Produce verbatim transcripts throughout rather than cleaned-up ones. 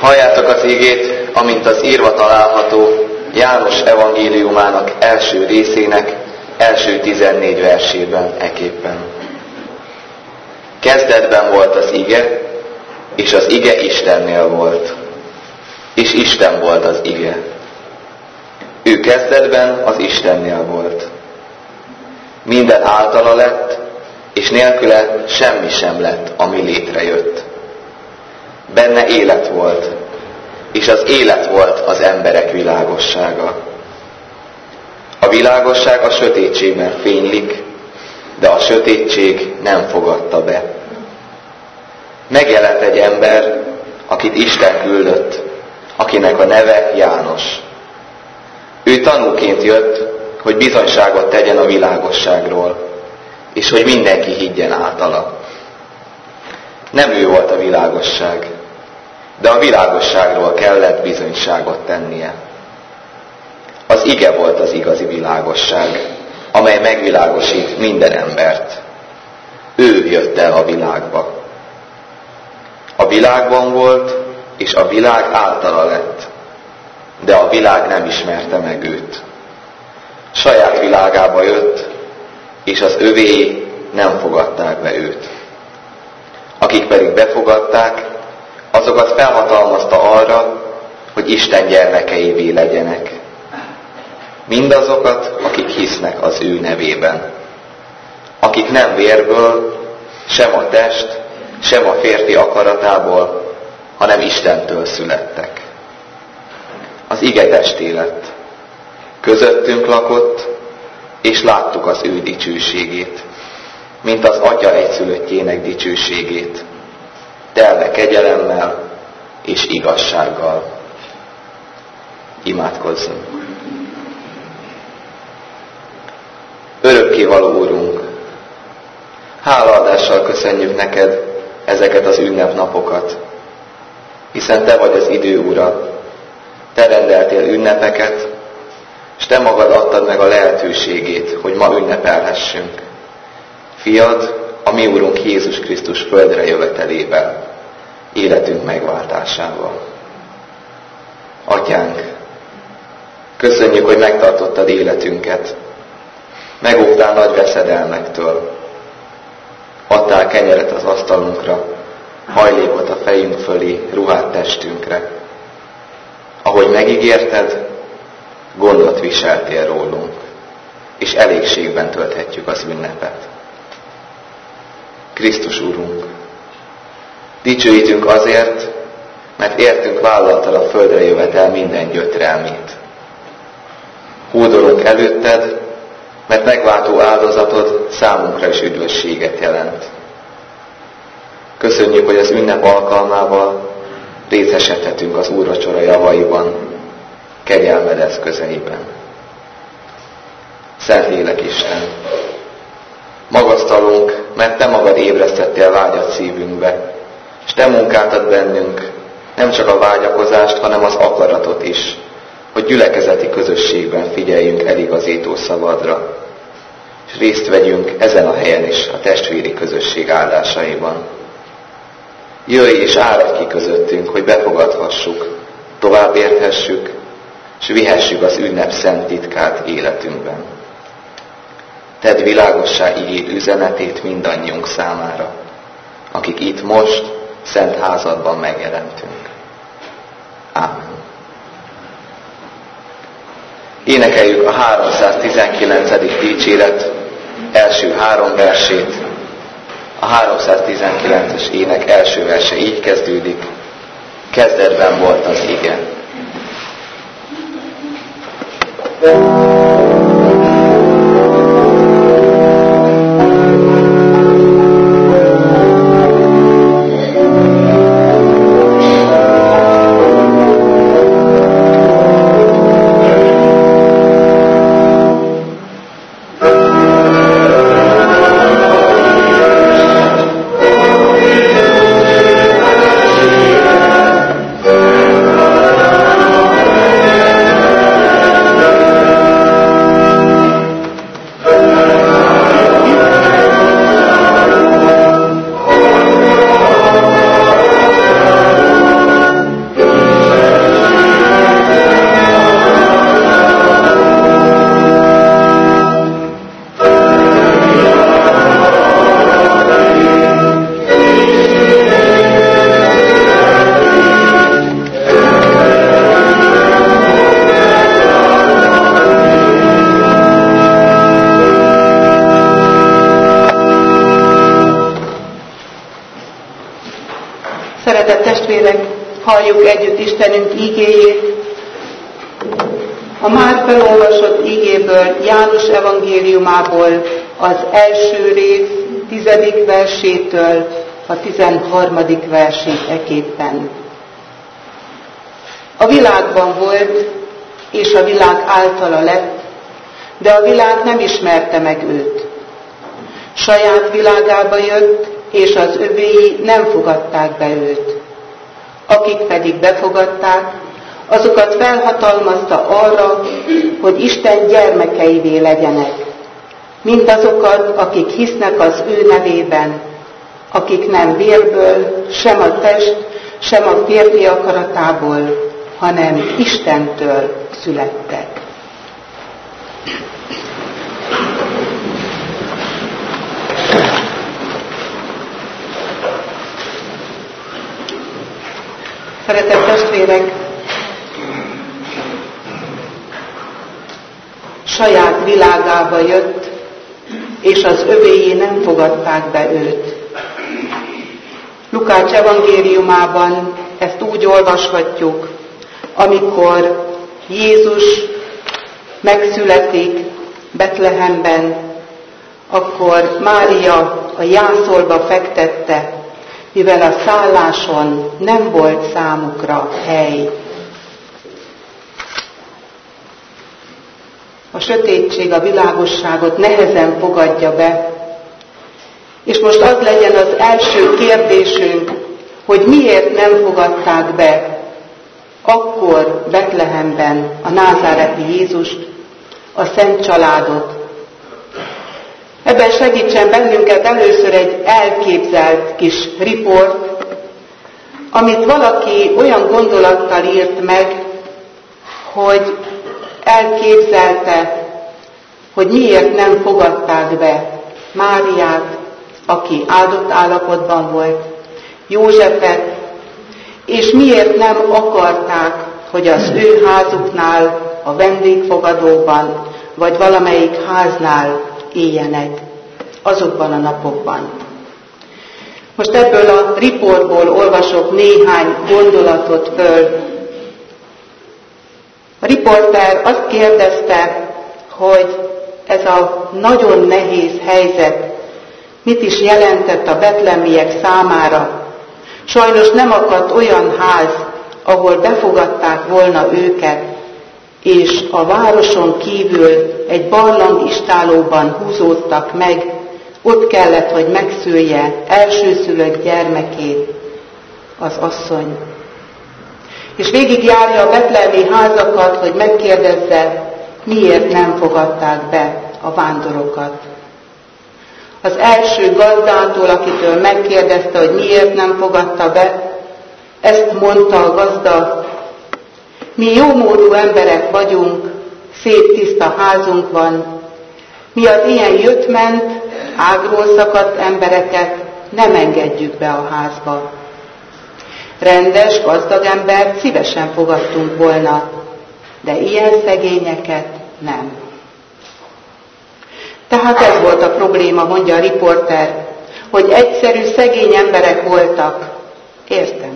Halljátok az igét, amint az írva található János evangéliumának első részének első tizennégy versében eképpen. Kezdetben volt az ige, és az ige Istennél volt, és Isten volt az ige. Ő kezdetben az Istennél volt. Minden általa lett, és nélküle semmi sem lett, ami létrejött. Benne élet volt, és az élet volt az emberek világossága. A világosság a sötétségben fénylik, de a sötétség nem fogadta be. Megjelent egy ember, akit Isten küldött, akinek a neve János. Ő tanúként jött, hogy bizonyságot tegyen a világosságról, és hogy mindenki higgyen általa. Nem ő volt a világosság, de a világosságról kellett bizonyságot tennie. Az ige volt az igazi világosság, amely megvilágosít minden embert. Ő jött el a világba. A világban volt, és a világ általa lett, de a világ nem ismerte meg őt. Saját világába jött, és az övéi nem fogadták be őt. Akik pedig befogadták, azokat felhatalmazta arra, hogy Isten gyermekeivé legyenek. Mindazokat, akik hisznek az ő nevében. Akik nem vérből, sem a test, sem a férfi akaratából, hanem Istentől születtek. Az ige testé lett. Közöttünk lakott, és láttuk az ő dicsőségét, mint az Atya egyszülöttjének dicsőségét, telve kegyelemmel és igazsággal. Imádkozzunk! Örökkévaló Úrunk, hálaadással köszönjük neked ezeket az ünnepnapokat, hiszen te vagy az idő ura, te rendeltél ünnepeket, és te magad adtad meg a lehetőségét, hogy ma ünnepelhessünk. Fiad, a mi Úrunk Jézus Krisztus földre jövetelével, életünk megváltásával. Atyánk, köszönjük, hogy megtartottad életünket, megóvtál nagy veszedelmektől, adtál kenyeret az asztalunkra, hajlékot a fejünk fölé, ruhát testünkre. Ahogy megígérted, gondot viseltél rólunk, és elégségben tölthetjük az ünnepet. Krisztus Urunk, dicsőítünk azért, mert értünk vállaltad a földre jövetel minden gyötrelmét. Hódolunk előtted, mert megváltó áldozatod számunkra is üdvösséget jelent. Köszönjük, hogy az ünnep alkalmával részesedhetünk az úrvacsora javaiban, kegyelmed eszközeiben. Szentlélek Isten, magasztalunk, mert te magad ébresztettél vágyat szívünkbe, és te munkáltad bennünk nem csak a vágyakozást, hanem az akaratot is, hogy gyülekezeti közösségben figyeljünk eligazító szavadra, és részt vegyünk ezen a helyen is a testvéri közösség áldásaiban. Jöjj és állj ki közöttünk, hogy befogadhassuk, tovább érthessük, és vihessük az ünnep szent titkát életünkben. Tedd világossá igéd üzenetét mindannyiunk számára, akik itt most szent házadban megjelentünk. Ámen. Énekeljük a háromszáztizenkilencedik dicséret első három versét. A háromszáztizenkilences ének első verse így kezdődik: kezdetben volt az ige. Szeretett testvérek, halljuk együtt Istenünk ígéjét. A már felolvasott ígéből, János evangéliumából az első rész tizedik versétől a tizenharmadik versig eképpen. A világban volt, és a világ általa lett, de a világ nem ismerte meg őt. Saját világába jött, és az övéi nem fogadták be őt. Akik pedig befogadták, azokat felhatalmazta arra, hogy Isten gyermekeivé legyenek, mindazokat, akik hisznek az ő nevében, akik nem vérből, sem a test, sem a férfi akaratából, hanem Istentől születtek. Szeretett testvérek, saját világába jött, és az övéi nem fogadták be őt. Lukács evangéliumában ezt úgy olvashatjuk, amikor Jézus megszületik Betlehemben, akkor Mária a jászolba fektette, mivel a szálláson nem volt számukra hely. A sötétség a világosságot nehezen fogadja be, és most az legyen az első kérdésünk, hogy miért nem fogadták be akkor Betlehemben a názáreti Jézust, a Szent Családot. Ebben segítsen bennünket először egy elképzelt kis riport, amit valaki olyan gondolattal írt meg, hogy elképzelte, hogy miért nem fogadták be Máriát, aki áldott állapotban volt, Józsefet, és miért nem akarták, hogy az ő házuknál, a vendégfogadóban, vagy valamelyik háznál éljenek azokban a napokban. Most ebből a riportból olvasok néhány gondolatot föl. A riporter azt kérdezte, hogy ez a nagyon nehéz helyzet mit is jelentett a betlehemiek számára. Sajnos nem akadt olyan ház, ahol befogadták volna őket, és a városon kívül egy barlang istálóban húzódtak meg, ott kellett, hogy megszülje elsőszülött gyermekét az asszony. És végigjárja a betlehemi házakat, hogy megkérdezze, miért nem fogadták be a vándorokat. Az első gazdától, akitől megkérdezte, hogy miért nem fogadta be, ezt mondta a gazda: mi jómódú emberek vagyunk, szép tiszta házunk van, mi az ilyen jött-ment, ágról szakadt embereket nem engedjük be a házba. Rendes, gazdag embert szívesen fogadtunk volna, de ilyen szegényeket nem. Tehát ez volt a probléma, mondja a riporter, hogy egyszerű, szegény emberek voltak. Értem.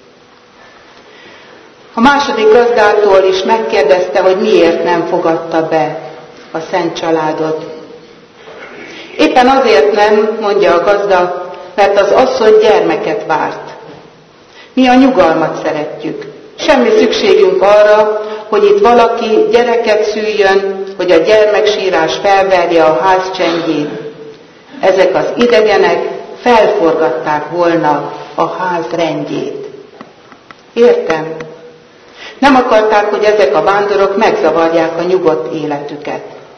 A második gazdától is megkérdezte, hogy miért nem fogadta be a Szent Családot. Éppen azért nem, mondja a gazda, mert az asszony gyermeket várt. Mi a nyugalmat szeretjük. Semmi szükségünk arra, hogy itt valaki gyereket szüljön, hogy a gyermeksírás felverje a ház csendjét. Ezek az idegenek felforgatták volna a ház rendjét. Értem. Nem akarták, hogy ezek a vándorok megzavarják a nyugodt életüket.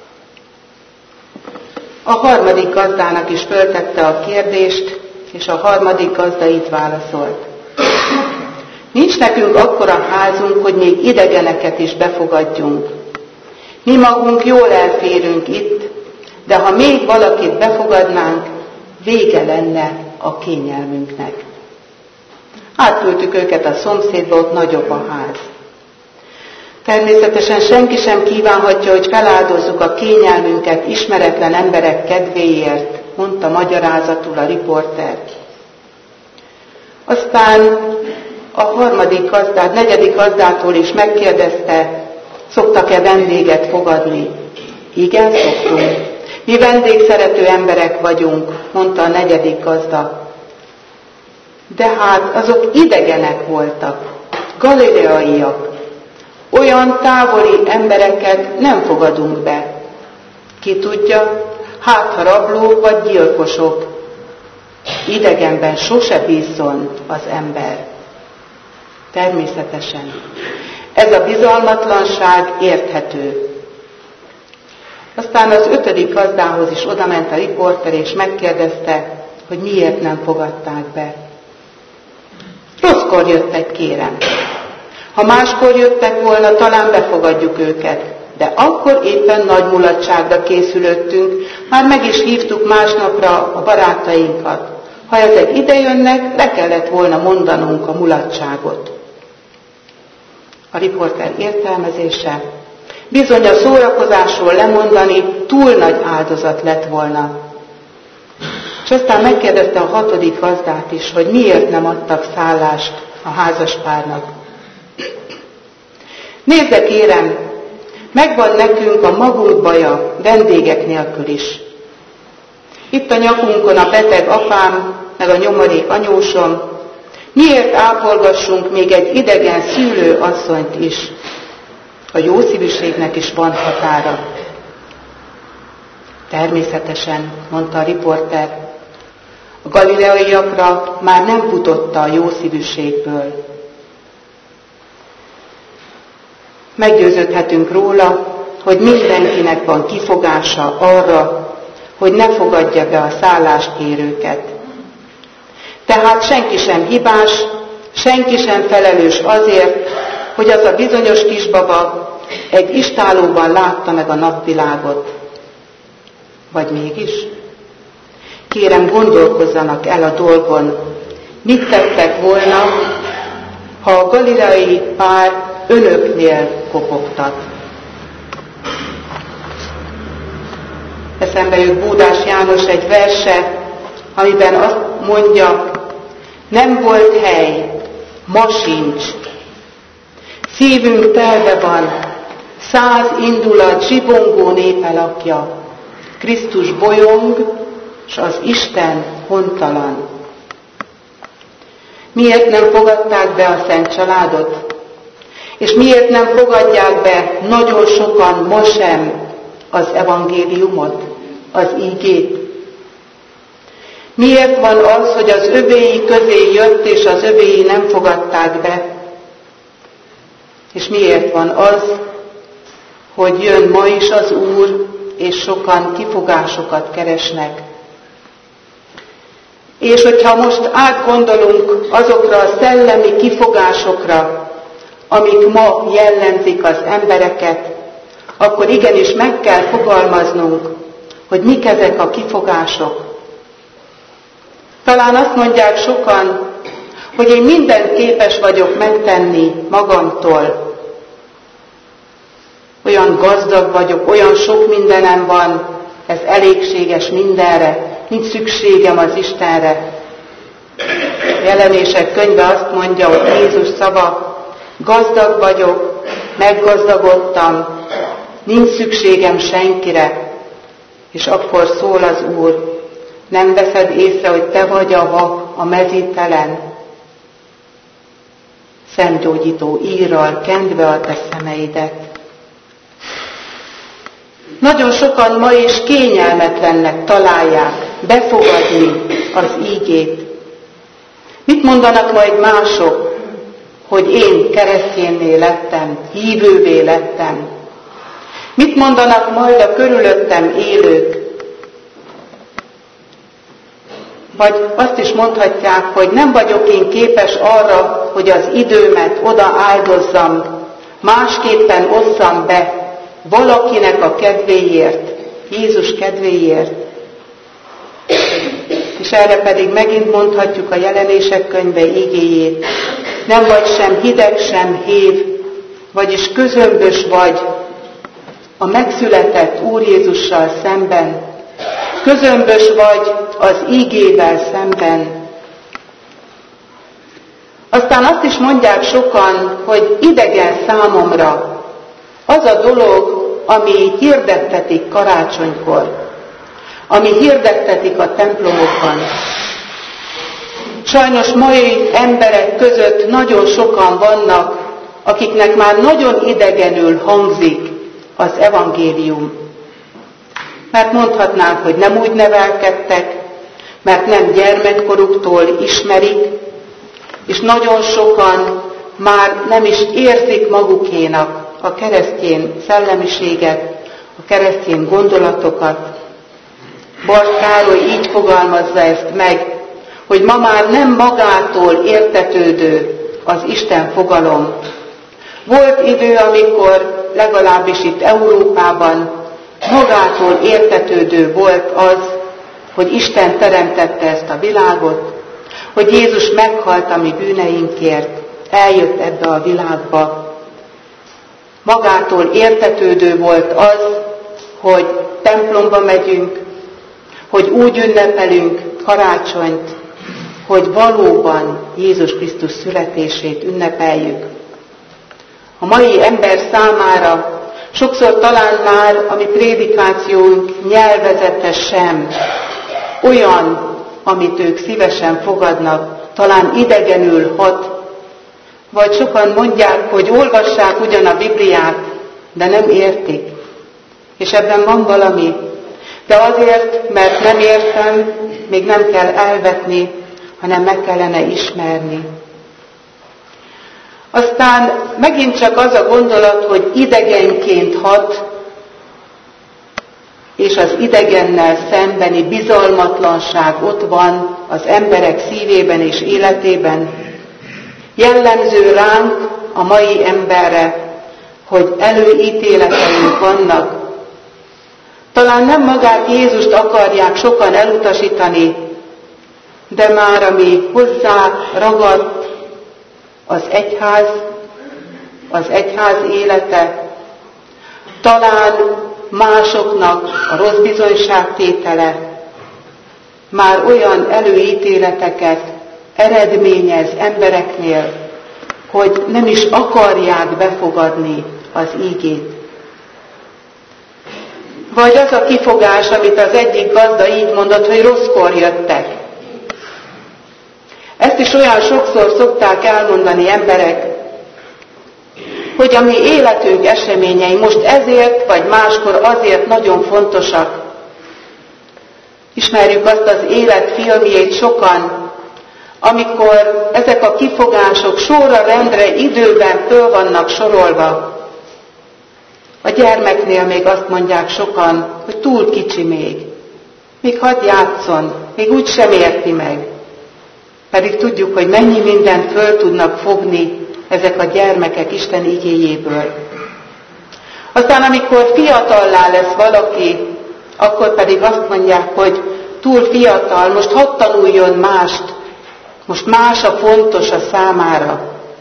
A harmadik gazdának is föltette a kérdést, és a harmadik gazda így válaszolt: nincs nekünk akkora házunk, hogy még idegeneket is befogadjunk. Mi magunk jól elférünk itt, de ha még valakit befogadnánk, vége lenne a kényelmünknek. Átküldtük őket a szomszédba, ott nagyobb a ház. Természetesen senki sem kívánhatja, hogy feláldozzuk a kényelmünket ismeretlen emberek kedvéért, mondta magyarázatul a riporter. Aztán Aztán a harmadik gazdát, negyedik gazdától is megkérdezte, szoktak-e vendéget fogadni? Igen, szoktunk. Mi vendégszerető emberek vagyunk, mondta a negyedik gazda. De hát azok idegenek voltak, galileaiak. Olyan távoli embereket nem fogadunk be. Ki tudja, hát ha rablók vagy gyilkosok. Idegenben sose bízzon az ember. Természetesen. Ez a bizalmatlanság érthető. Aztán az ötödik gazdához is odament a riporter, és megkérdezte, hogy miért nem fogadták be. Rosszkor jöttek, kérem. Ha máskor jöttek volna, talán befogadjuk őket. De akkor éppen nagy mulatságra készülöttünk, már meg is hívtuk másnapra a barátainkat. Ha ezek idejönnek, le kellett volna mondanunk a mulatságot. A riporter értelmezése: bizony a szórakozásról lemondani túl nagy áldozat lett volna. És aztán megkérdezte a hatodik gazdát is, hogy miért nem adtak szállást a házaspárnak. Nézze, kérem, megvan nekünk a magunk baja, vendégek nélkül is. Itt a nyakunkon a beteg apám, meg a nyomorék anyósom. Miért ápolgassunk még egy idegen szülő asszonyt is? A jószívűségnek is van határa. Természetesen, mondta a riporter, a galileaiakra már nem futotta a jószívűségből. Meggyőződhetünk róla, hogy mindenkinek van kifogása arra, hogy ne fogadja be a szálláskérőket. Tehát senki sem hibás, senki sem felelős azért, hogy az a bizonyos kisbaba egy istállóban látta meg a napvilágot. Vagy mégis? Kérem, gondolkozzanak el a dolgon, mit tettek volna, ha a galileai pár önöknél kopogtat. Eszembe jut Búdás János egy verse, amiben azt mondja, nem volt hely, ma sincs. Szívünk telve van, száz indulat zsibongó népe lakja. Krisztus bolyong, s az Isten hontalan. Miért nem fogadták be a Szent Családot? És miért nem fogadják be nagyon sokan ma sem az evangéliumot, az ígét? Miért van az, hogy az övéi közé jött, és az övéi nem fogadták be? És miért van az, hogy jön ma is az Úr, és sokan kifogásokat keresnek? És hogyha most átgondolunk azokra a szellemi kifogásokra, amik ma jellemzik az embereket, akkor igenis meg kell fogalmaznunk, hogy mik ezek a kifogások. Talán azt mondják sokan, hogy én mindent képes vagyok megtenni magamtól. Olyan gazdag vagyok, olyan sok mindenem van, ez elégséges mindenre, nincs szükségem az Istenre. A Jelenések könyve azt mondja, hogy Jézus szava, gazdag vagyok, meggazdagodtam, nincs szükségem senkire. És akkor szól az Úr, nem veszed észre, hogy te vagy a vak, a mezítelen? Szemgyógyító írral kendve a te szemeidet. Nagyon sokan ma is kényelmetlennek találják befogadni az ígét. Mit mondanak majd mások, hogy én keresztjénné lettem, hívővé lettem? Mit mondanak majd a körülöttem élők? Vagy azt is mondhatják, hogy nem vagyok én képes arra, hogy az időmet oda áldozzam, másképpen osszam be valakinek a kedvéért, Jézus kedvéért. És erre pedig megint mondhatjuk a Jelenések könyve igéjét. Nem vagy sem hideg, sem hév, vagyis közömbös vagy a megszületett Úr Jézussal szemben. Közömbös vagy az ígével szemben. Aztán azt is mondják sokan, hogy idegen számomra az a dolog, ami hirdettetik karácsonykor, ami hirdettetik a templomokban. Sajnos mai emberek között nagyon sokan vannak, akiknek már nagyon idegenül hangzik az evangélium. Mert mondhatnánk, hogy nem úgy nevelkedtek, mert nem gyermekkoruktól ismerik, és nagyon sokan már nem is érzik magukénak a keresztény szellemiséget, a keresztény gondolatokat. Barth Károly így fogalmazza ezt meg, hogy ma már nem magától értetődő az Isten fogalom. Volt idő, amikor legalábbis itt Európában magától értetődő volt az, hogy Isten teremtette ezt a világot, hogy Jézus meghalt a mi bűneinkért, eljött ebbe a világba. Magától értetődő volt az, hogy templomba megyünk, hogy úgy ünnepelünk karácsonyt, hogy valóban Jézus Krisztus születését ünnepeljük. A mai ember számára sokszor talán már a mi prédikációnk nyelvezete sem olyan, amit ők szívesen fogadnak, talán idegenül hat, vagy sokan mondják, hogy olvassák ugyan a Bibliát, de nem értik. És ebben van valami, de azért, mert nem értem, még nem kell elvetni, hanem meg kellene ismerni. Aztán megint csak az a gondolat, hogy idegenként hat, és az idegennel szembeni bizalmatlanság ott van az emberek szívében és életében. Jellemző ránk, a mai emberre, hogy előítéleteink vannak. Talán nem magát Jézust akarják sokan elutasítani, de már ami hozzá ragadt az egyház, az egyház élete, talán másoknak a rossz bizonyságtétele már olyan előítéleteket eredményez embereknél, hogy nem is akarják befogadni az ígét. Vagy az a kifogás, amit az egyik gazda így mondott, hogy rosszkor jöttek. Ezt is olyan sokszor szokták elmondani emberek, hogy a mi életünk eseményei most ezért, vagy máskor azért nagyon fontosak. Ismerjük azt az élet filmjét sokan, amikor ezek a kifogások sorra rendre időben föl vannak sorolva. A gyermeknél még azt mondják sokan, hogy túl kicsi még. Még hadd játszon, még úgy sem érti meg. Pedig tudjuk, hogy mennyi mindent föl tudnak fogni ezek a gyermekek Isten igéjéből. Aztán, amikor fiatallá lesz valaki, akkor pedig azt mondják, hogy túl fiatal, most hadd tanuljon mást, most más a fontos a számára.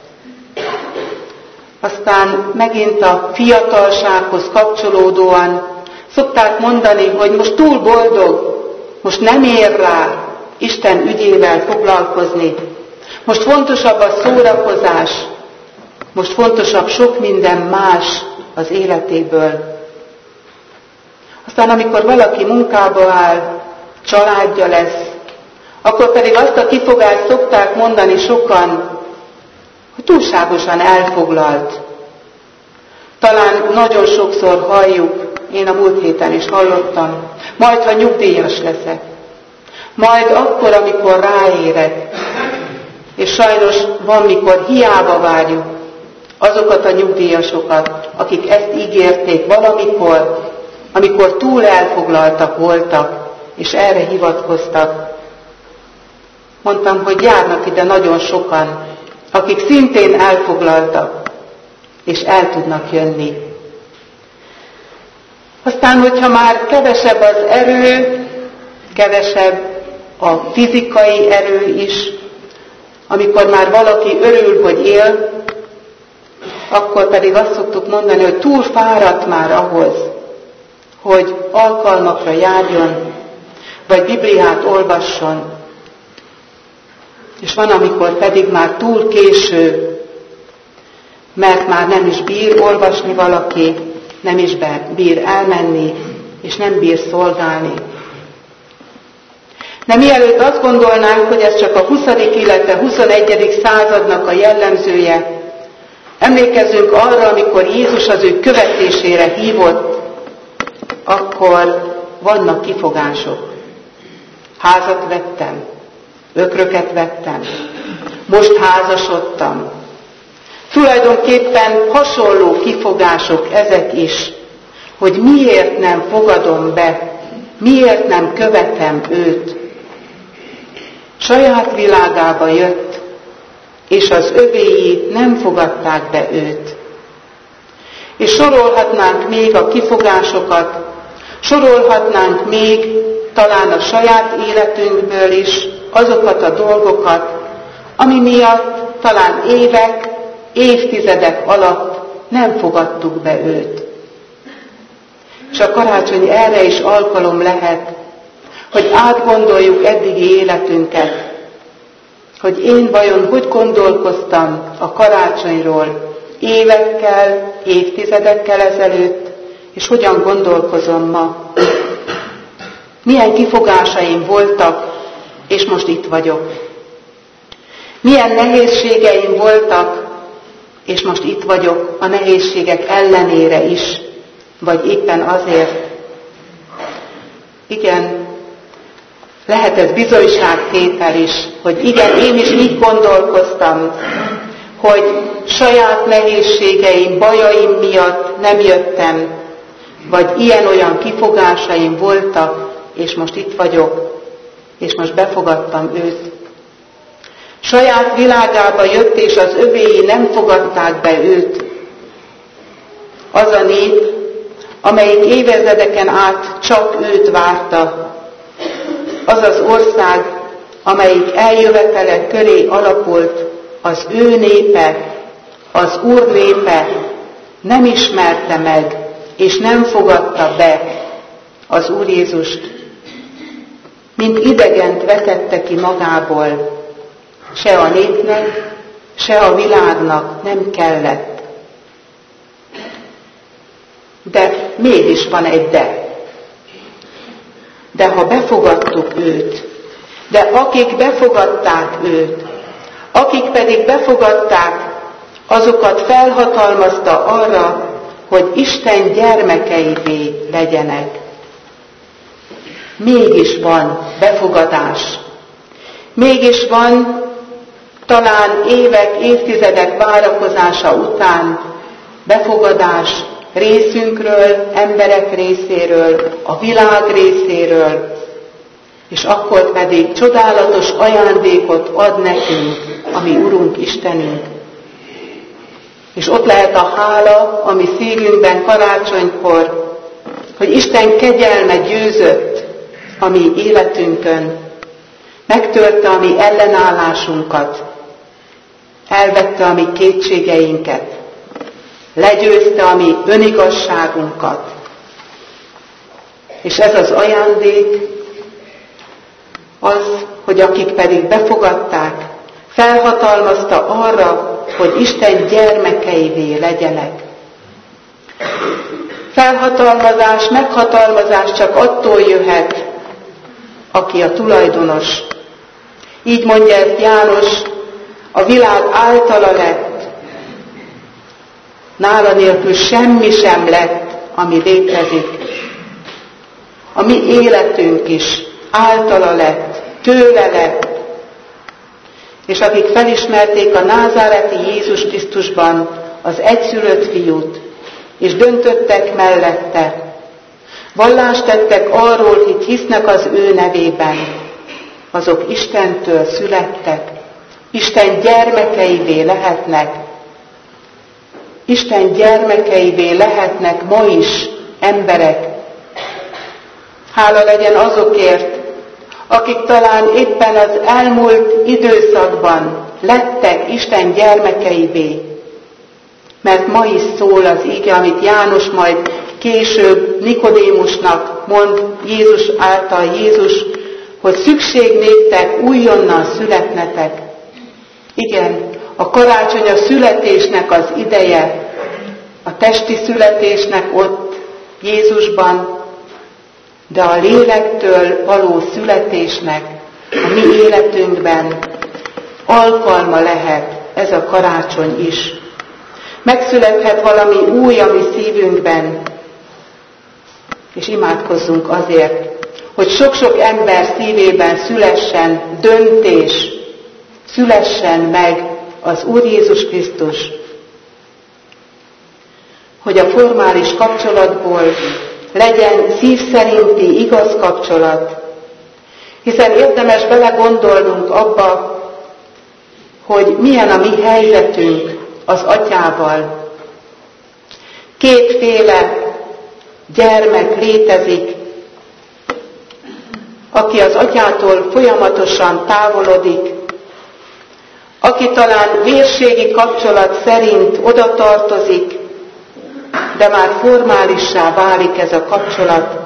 Aztán megint a fiatalsághoz kapcsolódóan szokták mondani, hogy most túl boldog, most nem ér rá Isten ügyével foglalkozni. Most fontosabb a szórakozás, most fontosabb sok minden más az életéből. Aztán, amikor valaki munkába áll, családja lesz, akkor pedig azt a kifogást szokták mondani sokan, hogy túlságosan elfoglalt. Talán nagyon sokszor halljuk, én a múlt héten is hallottam, majd ha nyugdíjas leszek, majd akkor, amikor ráérek, és sajnos van, mikor hiába várjuk azokat a nyugdíjasokat, akik ezt ígérték valamikor, amikor túl elfoglaltak voltak, és erre hivatkoztak. Mondtam, hogy járnak ide nagyon sokan, akik szintén elfoglaltak, és el tudnak jönni. Aztán, hogyha már kevesebb az erő, kevesebb a fizikai erő is, amikor már valaki örül, hogy él, akkor pedig azt szoktuk mondani, hogy túl fáradt már ahhoz, hogy alkalmakra járjon, vagy Bibliát olvasson. és van, amikor pedig már túl késő, mert már nem is bír olvasni valaki, nem is bír elmenni, és nem bír szolgálni. De mielőtt azt gondolnánk, hogy ez csak a huszadik illetve huszonegyedik századnak a jellemzője, emlékezzünk arra, amikor Jézus az ő követésére hívott, akkor vannak kifogások. Házat vettem, ökröket vettem, most házasodtam. Tulajdonképpen hasonló kifogások ezek is, hogy miért nem fogadom be, miért nem követem őt. Saját világába jött, és az övéi nem fogadták be őt. És sorolhatnánk még a kifogásokat, sorolhatnánk még talán a saját életünkből is azokat a dolgokat, ami miatt talán évek, évtizedek alatt nem fogadtuk be őt. És a karácsony erre is alkalom lehet, hogy átgondoljuk eddigi életünket, hogy én vajon hogy gondolkoztam a karácsonyról évekkel, évtizedekkel ezelőtt, és hogyan gondolkozom ma. Milyen kifogásaim voltak, és most itt vagyok. Milyen nehézségeim voltak, és most itt vagyok a nehézségek ellenére is, vagy éppen azért. Igen, lehet ez bizonyságtétel is, hogy igen, én is így gondolkoztam, hogy saját nehézségeim, bajaim miatt nem jöttem, vagy ilyen-olyan kifogásaim voltak, és most itt vagyok, és most befogadtam őt. Saját világába jött, és az övéi nem fogadták be őt. Az a nép, amelyik évezredeken át csak őt várta. Az az ország, amelyik eljövetele köré alapult, az ő népe, az Úr népe nem ismerte meg, és nem fogadta be az Úr Jézust, mint idegent vetette ki magából, se a népnek, se a világnak nem kellett. De mégis van egy de. De ha befogadtuk őt, de akik befogadták őt, akik pedig befogadták, azokat felhatalmazta arra, hogy Isten gyermekeivé legyenek. Mégis van befogadás. Mégis van talán évek, évtizedek várakozása után befogadás részünkről, emberek részéről, a világ részéről, és akkor pedig csodálatos ajándékot ad nekünk, ami Urunk Istenünk. És ott lehet a hála, ami szívünkben karácsonykor, hogy Isten kegyelme győzött a mi életünkön, megtörte a mi ellenállásunkat, elvette a mi kétségeinket, legyőzte a mi önigazságunkat. És ez az ajándék az, hogy akik pedig befogadták, felhatalmazta arra, hogy Isten gyermekeivé legyenek. Felhatalmazás, meghatalmazás csak attól jöhet, aki a tulajdonos. Így mondja ezt János, a világ általa lett, nála nélkül semmi sem lett, ami létezik. A mi életünk is általa lett, tőle lett, és akik felismerték a názáreti Jézus Krisztusban az egyszülött fiút, és döntöttek mellette, vallást tettek arról, hogy hisznek az ő nevében, azok Istentől születtek, Isten gyermekeivé lehetnek, Isten gyermekeivé lehetnek ma is emberek. Hála legyen azokért, akik talán éppen az elmúlt időszakban lettek Isten gyermekeivé. Mert ma is szól az ige, amit János majd később Nikodémusnak mond Jézus által Jézus, hogy szükség néktek újonnan születnetek. Igen, a karácsony a születésnek az ideje, a testi születésnek ott Jézusban, de a lélektől való születésnek a mi életünkben alkalma lehet ez a karácsony is. Megszülethet valami új a mi szívünkben, és imádkozzunk azért, hogy sok-sok ember szívében szülessen döntés, szülessen meg az Úr Jézus Krisztus, hogy a formális kapcsolatból legyen szív szerinti igaz kapcsolat, hiszen érdemes belegondolnunk abba, hogy milyen a mi helyzetünk az Atyával. Kétféle gyermek létezik, aki az Atyától folyamatosan távolodik, aki talán vérségi kapcsolat szerint oda tartozik, de már formálissá válik ez a kapcsolat,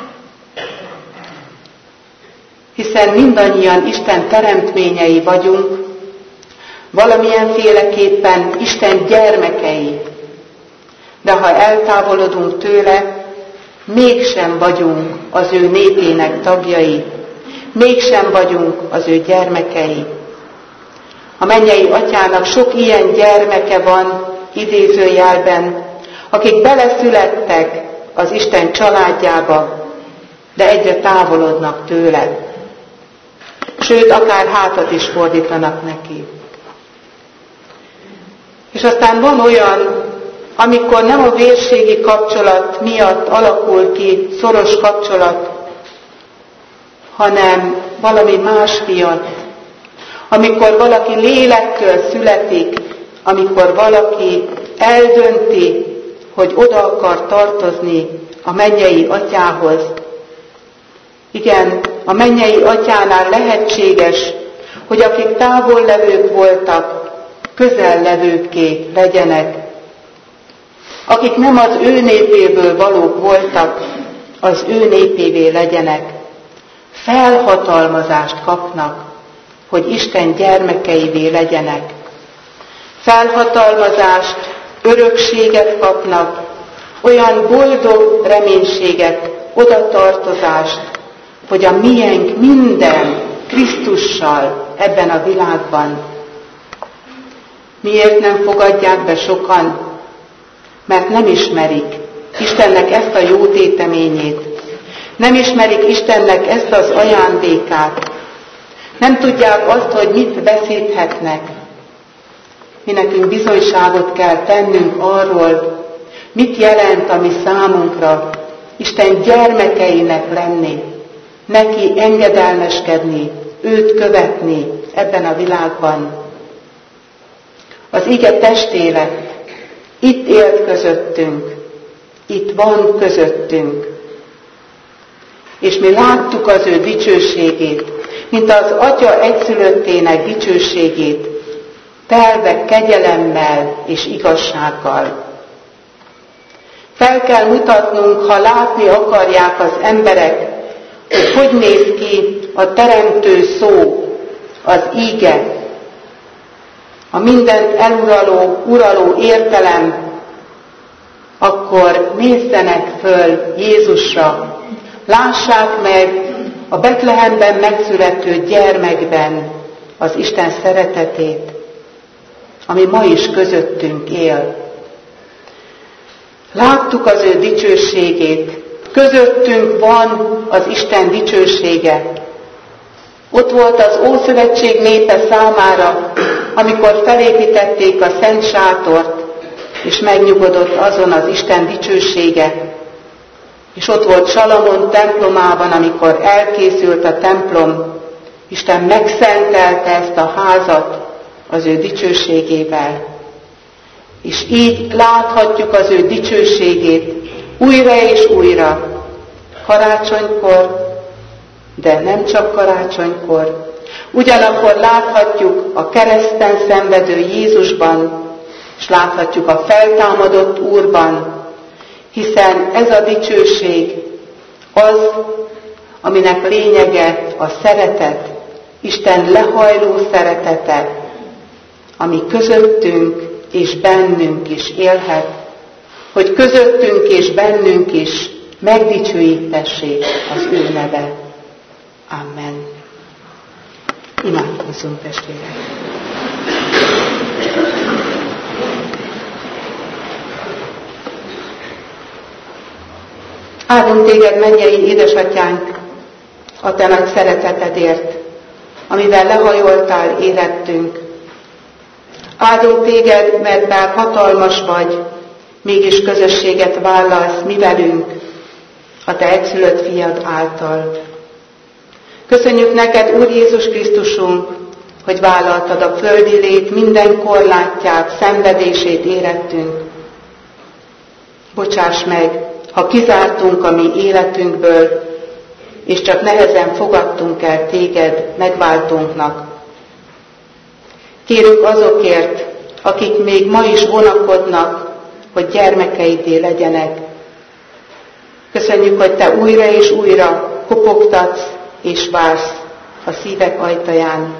hiszen mindannyian Isten teremtményei vagyunk, valamilyen féleképpen Isten gyermekei, de ha eltávolodunk tőle, mégsem vagyunk az ő népének tagjai, mégsem vagyunk az ő gyermekei. A mennyei Atyának sok ilyen gyermeke van, idézőjelben, akik beleszülettek az Isten családjába, de egyre távolodnak tőle. Sőt, akár hátat is fordítanak neki. És aztán van olyan, amikor nem a vérségi kapcsolat miatt alakul ki szoros kapcsolat, hanem valami más miatt. Amikor valaki lélektől születik, amikor valaki eldönti, hogy oda akar tartozni a mennyei Atyához. Igen, a mennyei Atyánál lehetséges, hogy akik távollevők voltak, közellevőkké legyenek. Akik nem az ő népéből valók voltak, az ő népévé legyenek. Felhatalmazást kapnak, hogy Isten gyermekeivé legyenek. Felhatalmazást, örökséget kapnak, olyan boldog reménységet, odatartozást, hogy a miénk minden Krisztussal ebben a világban. Miért nem fogadják be sokan? Mert nem ismerik Istennek ezt a jó téteményét. Nem ismerik Istennek ezt az ajándékát. Nem tudják azt, hogy mit veszíthetnek. Mi nekünk bizonyságot kell tennünk arról, mit jelent a mi számunkra Isten gyermekeinek lenni, neki engedelmeskedni, őt követni ebben a világban. Az ige testé lett, itt élt közöttünk, itt van közöttünk. És mi láttuk az ő dicsőségét, mint az Atya egyszülöttének dicsőségét, telve kegyelemmel és igazsággal. Fel kell mutatnunk, ha látni akarják az emberek, hogy hogy néz ki a teremtő szó, az íge, a mindent eluraló, uraló értelem, akkor nézzenek föl Jézusra, lássák meg a Betlehemben megszülető gyermekben az Isten szeretetét, ami ma is közöttünk él. Láttuk az ő dicsőségét, közöttünk van az Isten dicsősége. Ott volt az Ószövetség népe számára, amikor felépítették a Szent Sátort, és megnyugodott azon az Isten dicsősége. És ott volt Salamon templomában, amikor elkészült a templom, Isten megszentelte ezt a házat az ő dicsőségével. És így láthatjuk az ő dicsőségét újra és újra, karácsonykor, de nem csak karácsonykor. Ugyanakkor láthatjuk a kereszten szenvedő Jézusban, és láthatjuk a feltámadott Úrban, hiszen ez a dicsőség az, aminek lényege a szeretet, Isten lehajló szeretete, ami közöttünk és bennünk is élhet, hogy közöttünk és bennünk is megdicsőítessék az ő neve. Amen. Imádkozzunk, testvérek! Áldunk téged, mennyei édesatyánk, a te nagy szeretetedért, amivel lehajoltál érettünk. Áldunk téged, mert bár hatalmas vagy, mégis közösséget vállalsz mi velünk, a te egyszülött fiad által. Köszönjük neked, Úr Jézus Krisztusunk, hogy vállaltad a földi lét minden korlátját, szenvedését érettünk. Bocsáss meg, ha kizártunk a mi életünkből, és csak nehezen fogadtunk el téged megváltónknak. Kérünk azokért, akik még ma is vonakodnak, hogy gyermekeidé legyenek. Köszönjük, hogy te újra és újra kopogtatsz és vársz a szívek ajtaján.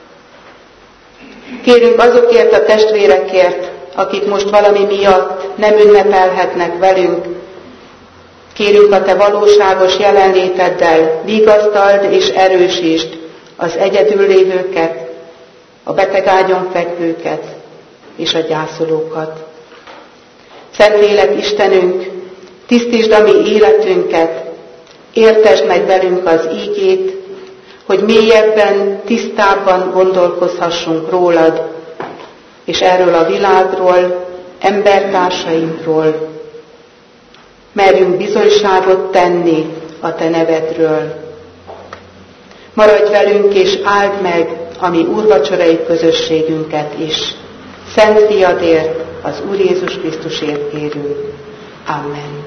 Kérünk azokért a testvérekért, akik most valami miatt nem ünnepelhetnek velünk. Kérünk a te valóságos jelenléteddel, vigasztald és erősítsd az egyedül lévőket, a betegágyon fekvőket és a gyászolókat. Szentlélek Istenünk, tisztítsd a mi életünket, értesd meg velünk az ígét, hogy mélyebben, tisztábban gondolkozhassunk rólad, és erről a világról, embertársainkról. Merjünk bizonyságot tenni a te nevedről. Maradj velünk és áld meg a mi úrvacsorai közösségünket is. Szent fiadért, az Úr Jézus Krisztusért kérünk. Amen.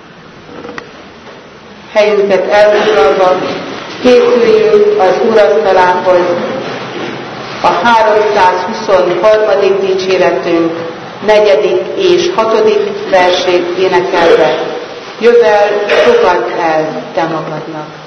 Helyünket elfoglalva készüljünk az úrasztalához. A háromszázhuszonharmadik dicséretünk negyedik és hatodik versét énekelve. Jövel, fogadd el te magadnak.